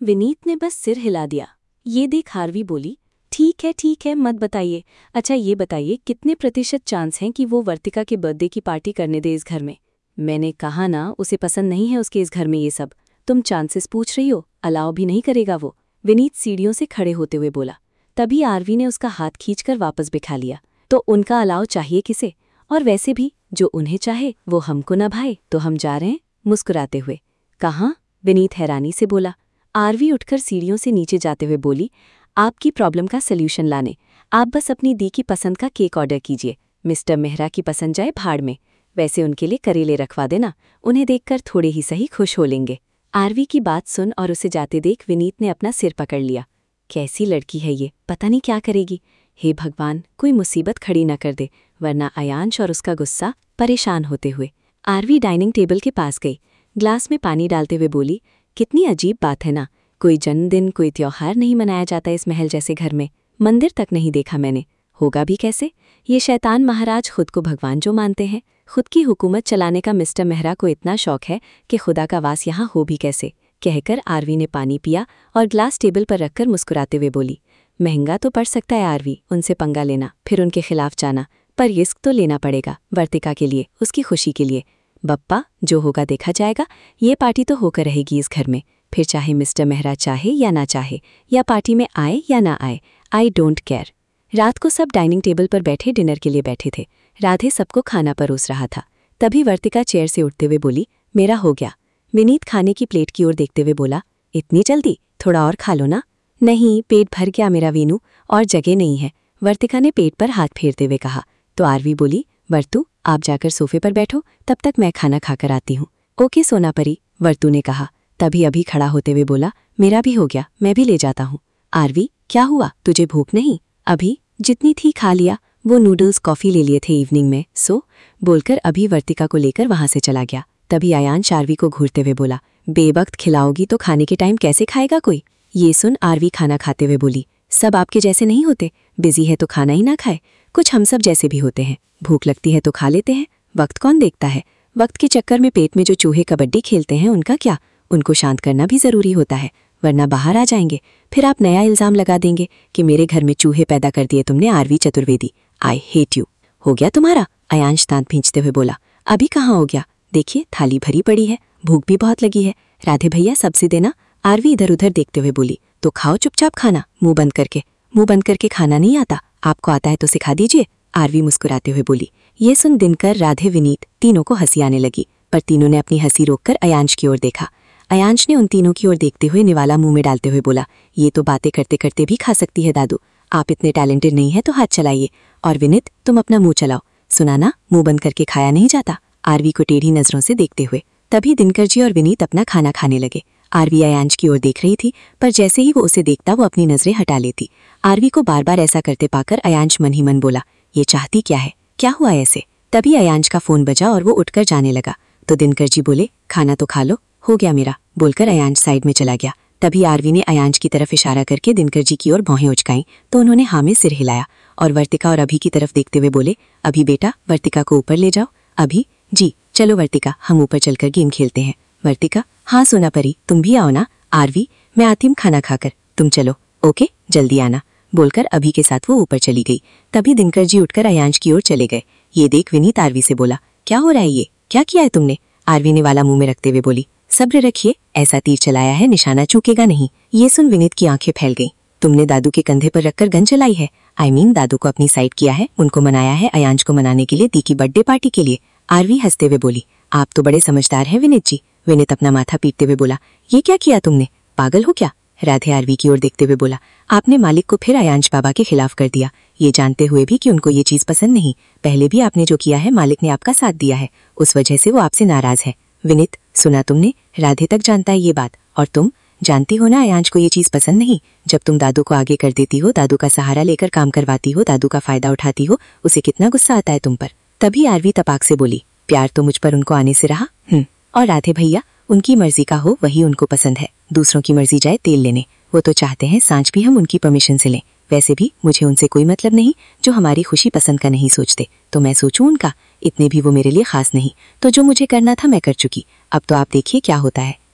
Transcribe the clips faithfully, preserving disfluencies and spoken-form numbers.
विनीत ने बस सिर हिला दिया। ये देख हार्वी बोली, ठीक है ठीक है, मत बताइए। अच्छा ये बताइए कितने प्रतिशत चांस हैं कि वो वर्तिका के बर्थडे की पार्टी करने दे इस घर में। मैंने कहा ना, उसे पसंद नहीं है उसके इस घर में ये सब। तुम चांसेस पूछ रही हो, अलाउ भी नहीं करेगा वो। विनीत सीढ़ियों से खड़े होते हुए बोला। तभी आरवी ने उसका हाथ खींचकर वापस बिठा लिया। तो उनका अलाउ चाहिए किसे? और वैसे भी जो उन्हें चाहे वो हमको न भाए तो हम जा रहे हैं, मुस्कुराते हुए। कहाँ? विनीत हैरानी से बोला। आरवी उठकर सीढ़ियों से नीचे जाते हुए बोली, आपकी प्रॉब्लम का सल्यूशन लाने। आप बस अपनी दी की पसंद का केक ऑर्डर कीजिए। मिस्टर मेहरा की पसंद जाए भाड़ में। वैसे उनके लिए करेले रखवा देना, उन्हें देखकर थोड़े ही सही खुश हो लेंगे। आरवी की बात सुन और उसे जाते देख विनीत ने अपना सिर पकड़ लिया। कैसी लड़की है ये, पता नहीं क्या करेगी। हे भगवान, कोई मुसीबत खड़ी न कर दे, वरना अयांश और उसका गुस्सा। परेशान होते हुए आरवी डाइनिंग टेबल के पास गई। ग्लास में पानी डालते हुए बोली, कितनी अजीब बात है ना, कोई जन्मदिन कोई त्योहार नहीं मनाया जाता इस महल जैसे घर में। मंदिर तक नहीं देखा मैंने, होगा भी कैसे। ये शैतान महाराज खुद को भगवान जो मानते हैं। खुद की हुकूमत चलाने का मिस्टर मेहरा को इतना शौक है कि खुदा का वास यहाँ हो भी कैसे। कहकर आरवी ने पानी पिया और ग्लास टेबल पर रखकर मुस्कुराते हुए बोली, महंगा तो पड़ सकता है आरवी, उनसे पंगा लेना फिर उनके खिलाफ जाना, पर रिस्क तो लेना पड़ेगा वर्तिका के लिए, उसकी खुशी के लिए। बप्पा, जो होगा देखा जाएगा। ये पार्टी तो होकर रहेगी इस घर में, फिर चाहे मिस्टर मेहरा चाहे या ना चाहे, या पार्टी में आए या ना आए, आई डोंट केयर। रात को सब डाइनिंग टेबल पर बैठे डिनर के लिए बैठे थे। राधे सबको खाना परोस रहा था। तभी वर्तिका चेयर से उठते हुए बोली, मेरा हो गया। विनीत खाने की प्लेट की ओर देखते हुए बोला, इतनी जल्दी? थोड़ा और खा लो ना। नहीं, पेट भर गया मेरा वीनू, और जगह नहीं है। वर्तिका ने पेट पर हाथ फेरते हुए कहा। तो आरवी बोली, वर्तू आप जाकर सोफे पर बैठो, तब तक मैं खाना खाकर आती हूँ। ओके सोना परी, वर्तू ने कहा। तभी अभी खड़ा होते हुए बोला, मेरा भी हो गया, मैं भी ले जाता हूँ। आरवी, क्या हुआ, तुझे भूख नहीं? अभी जितनी थी खा लिया, वो नूडल्स कॉफ़ी ले लिए थे इवनिंग में, सो बोलकर अभी वर्तिका को लेकर वहां से चला गया। तभी आयांश आरवी को घूरते हुए बोला, बेवक्त खिलाओगी तो खाने के टाइम कैसे खाएगा कोई? ये सुन आरवी खाना खाते हुए बोली, सब आपके जैसे नहीं होते, बिजी है तो खाना ही ना खाए, कुछ हम सब जैसे भी होते हैं। भूख लगती है तो खा लेते हैं, वक्त कौन देखता है। वक्त के चक्कर में पेट में जो चूहे कबड्डी खेलते हैं उनका क्या, उनको शांत करना भी जरूरी होता है, वरना बाहर आ जाएंगे। फिर आप नया इल्जाम लगा देंगे कि मेरे घर में चूहे पैदा कर दिए तुमने Aarvi Chaturvedi. I hate you. हो गया तुम्हारा? अयांश दांत भींचते हुए बोला। अभी कहाँ हो गया, देखिए थाली भरी पड़ी है, भूख भी बहुत लगी है। राधे भैया सब्जी देना। आरवी इधर उधर देखते हुए बोली, तो खाओ चुपचाप खाना, मुंह बंद करके। मुंह बंद करके खाना नहीं आता? आपको आता है तो सिखा दीजिए, आरवी मुस्कुराते हुए बोली। ये सुन दिनकर, राधे, विनीत तीनों को हंसी आने लगी, पर तीनों ने अपनी हंसी रोककर अयांश की ओर देखा। अयांश ने उन तीनों की ओर देखते हुए निवाला मुंह में डालते हुए बोला, ये तो बातें करते करते भी खा सकती है दादू, आप इतने टैलेंटेड नहीं है तो हाथ चलाइए। और विनीत, तुम अपना मुंह चलाओ। सुना ना, मुंह बंद करके खाया नहीं जाता, आरवी को टेढ़ी नजरों से देखते हुए। तभी दिनकर जी और विनीत अपना खाना खाने लगे। आरवी अयांश की ओर देख रही थी, पर जैसे ही वो उसे देखता वो अपनी नजरें हटा लेती। आरवी को बार बार ऐसा करते पाकर अयांश मन ही मन बोला, ये चाहती क्या है, क्या हुआ ऐसे। तभी अयांश का फोन बजा और वो उठकर जाने लगा। तो दिनकर जी बोले, खाना तो खा लो, हो गया मेरा, बोलकर अयांश साइड में चला गया। तभी आरवी ने अयांश की तरफ इशारा करके दिनकर जी की ओर भौहें उचकाई, तो उन्होंने हाँ में सिर हिलाया और वर्तिका और अभी की तरफ देखते हुए बोले, अभी बेटा वर्तिका को ऊपर ले जाओ। अभी, जी चलो वर्तिका, हम ऊपर चलकर गेम खेलते हैं। वर्तिका, हाँ सोना परी, तुम भी आओ ना। आरवी, मैं आती हूँ खाना खाकर, तुम चलो। ओके, जल्दी आना, बोलकर अभी के साथ वो ऊपर चली गई। तभी दिनकर जी उठकर अयांश की ओर चले गए। ये देख विनीत आरवी से बोला, क्या हो रहा है, ये क्या किया है तुमने? आरवी ने वाला मुंह में रखते हुए बोली, सब्र रखिए, ऐसा तीर चलाया है निशाना चूकेगा नहीं। ये सुन विनीत की आंखें फैल गईं। तुमने दादू के कंधे पर रखकर गन चलाई है? आई I मीन mean, दादू को अपनी साइड किया है, उनको मनाया है अयांश को मनाने के लिए दी की बर्थडे पार्टी के लिए। आरवी हंसते हुए बोली, आप तो बड़े समझदार हैं विनीत जी। विनीत अपना माथा पीटते हुए बोला, ये क्या किया तुमने, पागल हो क्या? राधे आरवी की ओर देखते हुए बोला, आपने मालिक को फिर अयांश बाबा के खिलाफ कर दिया, ये जानते हुए भी कि उनको ये चीज पसंद नहीं। पहले भी आपने जो किया है मालिक ने आपका साथ दिया है, उस वजह से वो आपसे नाराज है। विनीत, सुना तुमने, राधे तक जानता है ये बात, और तुम जानती हो ना अयांश को ये चीज पसंद नहीं। जब तुम दादू को आगे कर देती हो, दादू का सहारा लेकर काम करवाती हो, दादू का फायदा उठाती हो, उसे कितना गुस्सा आता है तुम पर। तभी आरवी तपाक से बोली, प्यार तो मुझ पर उनको आने से रहा। हम्म और राधे भैया, उनकी मर्जी का हो वही उनको पसंद है, दूसरों की मर्जी जाए तेल लेने। वो तो चाहते हैं सांझ भी हम उनकी परमिशन से लें। वैसे भी मुझे उनसे कोई मतलब नहीं, जो हमारी खुशी पसंद का नहीं सोचते तो मैं सोचूं उनका, इतने भी वो मेरे लिए खास नहीं। तो जो मुझे करना था मैं कर चुकी, अब तो आप देखिए क्या होता है,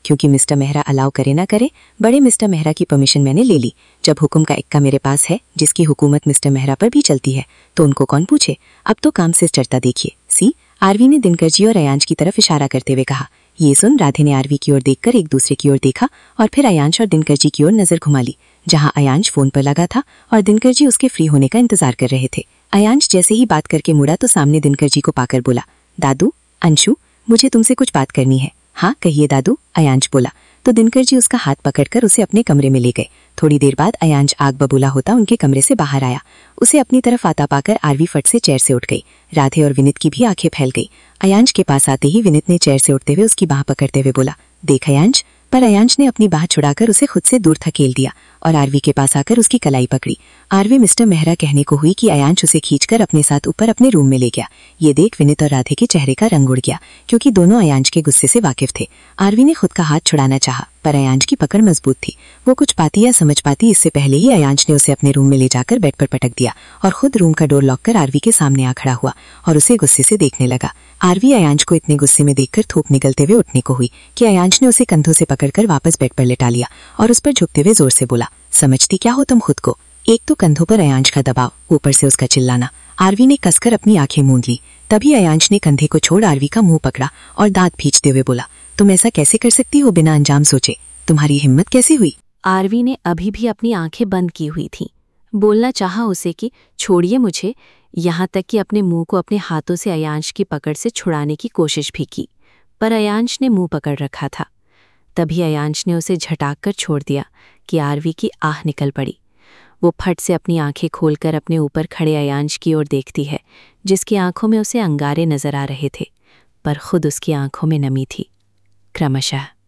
क्योंकि मिस्टर मेहरा अलाउ करे ना करे, बड़े मिस्टर मेहरा की परमिशन मैंने ले ली। जब हुक्म का इक्का मेरे पास है, जिसकी हुकूमत मिस्टर मेहरा पर भी चलती है, तो उनको कौन पूछे। अब तो काम से चढ़ता देखिए। सी आरवी ने दिनकर जी और अयांश की तरफ इशारा करते हुए कहा। ये सुन राधे ने आरवी की ओर देखकर एक दूसरे की ओर देखा और फिर अयांश और दिनकर जी की ओर नजर घुमा ली, जहां अयांश फोन पर लगा था और दिनकर जी उसके फ्री होने का इंतजार कर रहे थे। अयांश जैसे ही बात करके मुड़ा तो सामने दिनकर जी को पाकर बोला, दादू, अंशु, मुझे तुमसे कुछ बात करनी है। हाँ कहिए दादू, अयांश बोला। तो दिनकर जी उसका हाथ पकड़कर उसे अपने कमरे में ले गए। थोड़ी देर बाद अयांश आग बबूला होता उनके कमरे से बाहर आया। उसे अपनी तरफ आता पाकर आरवी फट से चेयर से उठ गई। राधे और विनीत की भी आंखें फैल गई। अयांश के पास आते ही विनीत ने चेयर से उठते हुए उसकी बाह पकड़ते हुए बोला, देख अयांश। पर अयांश ने अपनी बाह छुड़ाकर उसे खुद से दूर धकेल दिया और आरवी के पास आकर उसकी कलाई पकड़ी। आरवी मिस्टर मेहरा कहने को हुई कि अयांश उसे खींचकर अपने साथ ऊपर अपने रूम में ले गया। ये देख विनीत और राधे के चेहरे का रंग उड़ गया, क्योंकि दोनों अयांश के गुस्से से वाकिफ थे। आरवी ने खुद का हाथ छुड़ाना चाहा, पर अयांश की पकड़ मजबूत थी। वो कुछ पाती या समझ पाती इससे पहले ही अयांश ने उसे अपने रूम में ले जाकर बेड पर पटक दिया और खुद रूम का डोर लॉक कर आरवी के सामने आ खड़ा हुआ और उसे गुस्से से देखने लगा। आरवी अयांश को इतने गुस्से में देखकर थूक निकलते हुए उठने को हुई कि अयांश ने उसे कंधों से पकड़कर वापस बेड पर लेटा लिया और उस पर झुकते हुए जोर से बोला, समझती क्या हो तुम खुद को। एक तो कंधों पर अयांश का दबाव, ऊपर से उसका चिल्लाना। आरवी ने कसकर अपनी आंखें मूंद ली। तभी अयांश ने कंधे को छोड़ आरवी का मुंह पकड़ा और दांत भींचते हुए बोला, तुम ऐसा कैसे कर सकती हो बिना अंजाम सोचे। तुम्हारी हिम्मत कैसे हुई। आरवी ने अभी भी अपनी आंखें बंद की हुई थीं। बोलना चाहा उसे कि छोड़िए मुझे, यहाँ तक कि अपने मुंह को अपने हाथों से अयांश की पकड़ से छुड़ाने की कोशिश भी की, पर अयांश ने मुंह पकड़ रखा था। तभी अयांश ने उसे झटाक कर छोड़ दिया कि आरवी की आह निकल पड़ी। वो फट से अपनी आंखें खोलकर अपने ऊपर खड़े अयांश की ओर देखती है, जिसकी आंखों में उसे अंगारे नजर आ रहे थे, पर खुद उसकी आंखों में नमी थी। क्रमशः